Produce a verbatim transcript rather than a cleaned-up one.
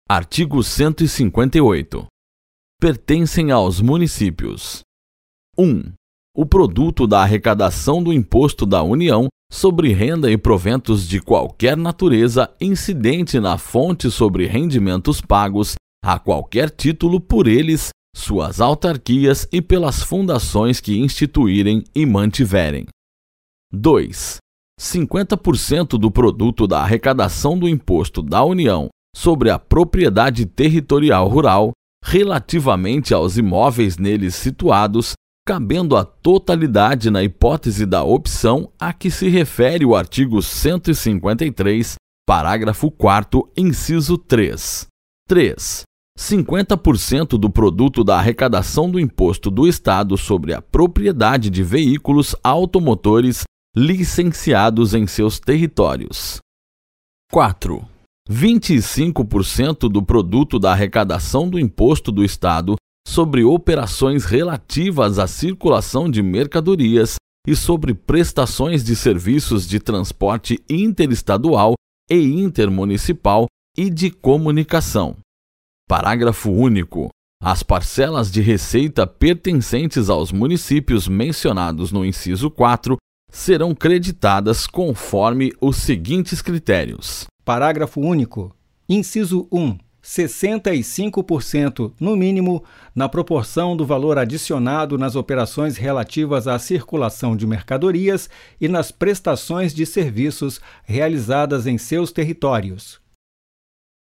Artigo cento e cinquenta e oito. Pertencem aos municípios: um. O produto da arrecadação do Imposto da União sobre renda e proventos de qualquer natureza incidente na fonte sobre rendimentos pagos a qualquer título por eles, suas autarquias e pelas fundações que instituírem e mantiverem. dois. cinquenta por cento do produto da arrecadação do Imposto da União sobre a propriedade territorial rural, relativamente aos imóveis neles situados, cabendo a totalidade na hipótese da opção a que se refere o artigo cento e cinquenta e três, parágrafo quarto, inciso três. três. cinquenta por cento do produto da arrecadação do Imposto do Estado sobre a propriedade de veículos automotores licenciados em seus territórios. quatro. vinte e cinco por cento do produto da arrecadação do Imposto do Estado sobre operações relativas à circulação de mercadorias e sobre prestações de serviços de transporte interestadual e intermunicipal e de comunicação. Parágrafo único. As parcelas de receita pertencentes aos municípios mencionados no inciso quatro serão creditadas conforme os seguintes critérios. Parágrafo único. Inciso um. sessenta e cinco por cento, no mínimo, na proporção do valor adicionado nas operações relativas à circulação de mercadorias e nas prestações de serviços realizadas em seus territórios.